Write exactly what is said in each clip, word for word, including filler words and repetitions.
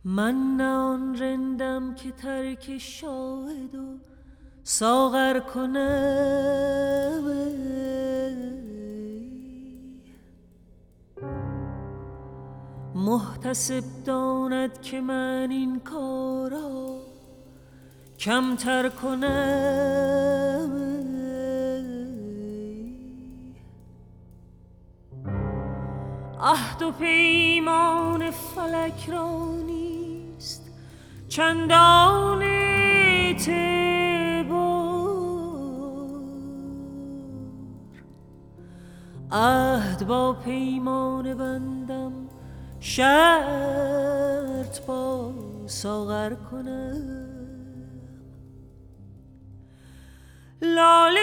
من نه آن رندم که ترک شاهد و ساغر کنم، محتسب داند که من این کارا کمتر کنم. عهد و پیمان فلک را نیست چندان اعتبار، عهد با پیمان بندم شرط با ساغر کنم. لاله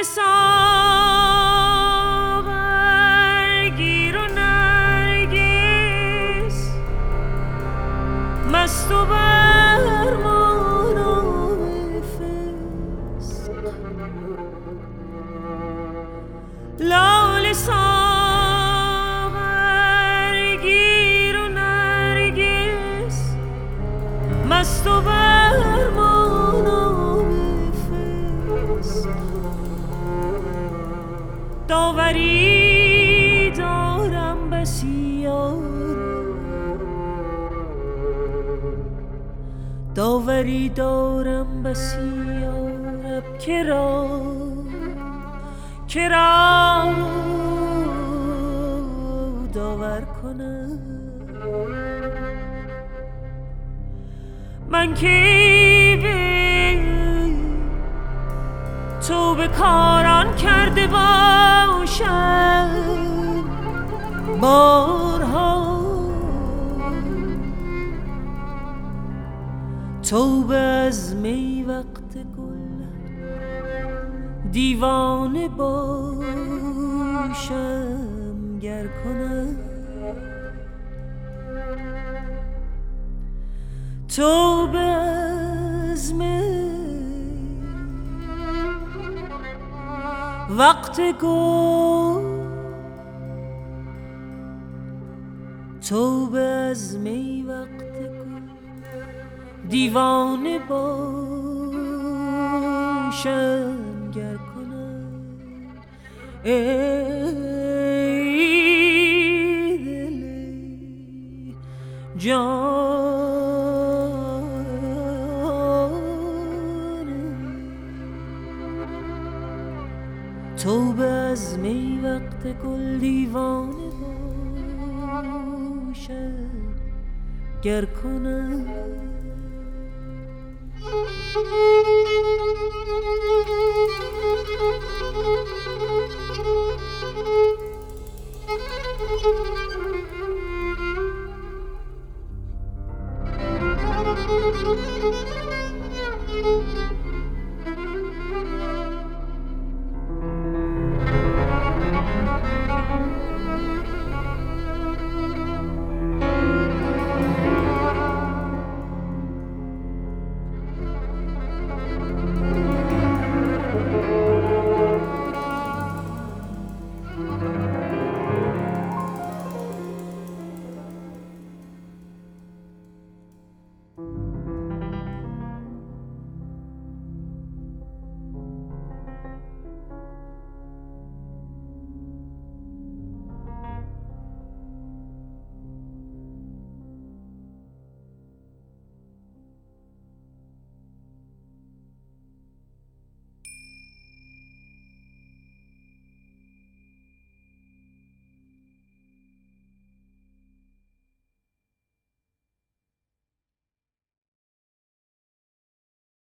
ساغر گیر و نرگس مست و برمان و فسق. لاله ساغر گیر و نرگس مست و برمان و فسق. داوری دارم بسیار، داوری دارم بسیار که را که را داور کنم. من کی به تو به کاران کرده باشم بارها، توبه از می وقت گل دیوانه باشم گر کنم. توبه از می وقت گل، توبه از می وقت گل دیوانه باشم گر کنم. ای دل جان، توبه از می وقت گل دیوانه باشم گر کنم.